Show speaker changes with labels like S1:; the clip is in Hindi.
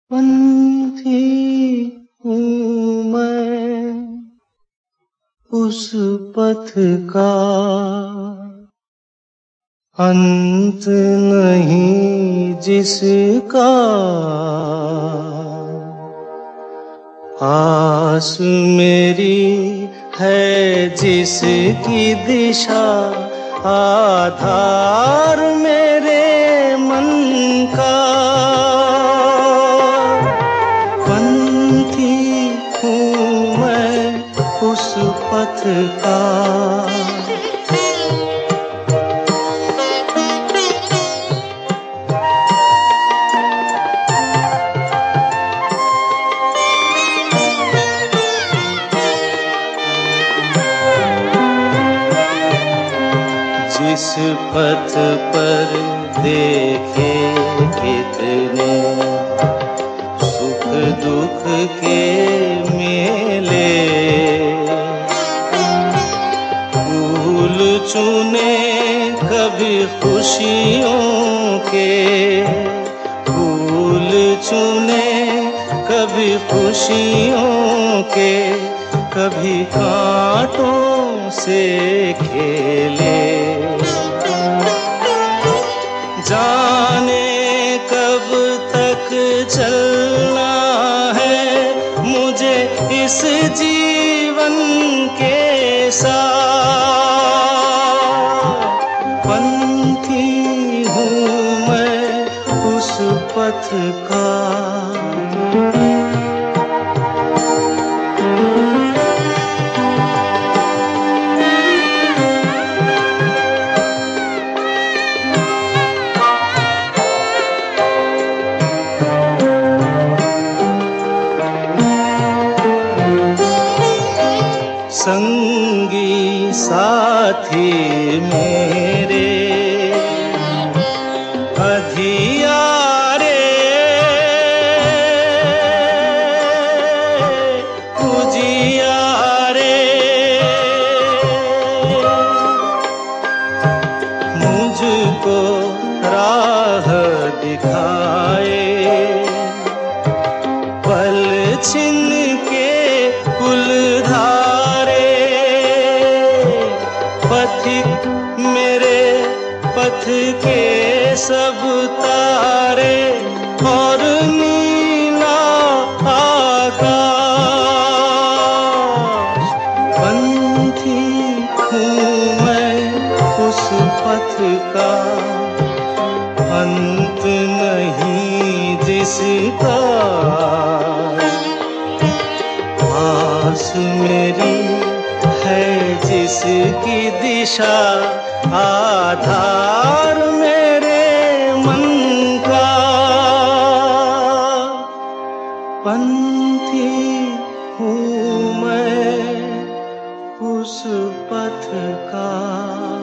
S1: पंथी हूँ मैं उस पथ का, अंत नहीं जिसका। आस मेरी है जिसकी दिशा, आधार मेरे मन का। पंथी हूँ मैं उस पथ का। जिस पथ पर देखे कितने सुख दुख के मेले, फूल चुने कभी खुशियों के, फूल चुने कभी खुशियों के, कभी कांटों से खेले। जाने कब तक चलना है मुझे इस जीवन के साथ। पंथी हूँ मैं उस पथ का। संगी साथी मेरे अधियारे, उजियारे, मुझको राह दिखाए, पल छिन के कुलधारे। पथिक मेरे पथ के सब तारे और नीला आकाश। पंथी हूँ मैं उस पथ का, अंत नहीं जिसका। आस मेरी है जिसकी दिशा, आधार मेरे मन का। पंथी हूँ मैं उस पथ का।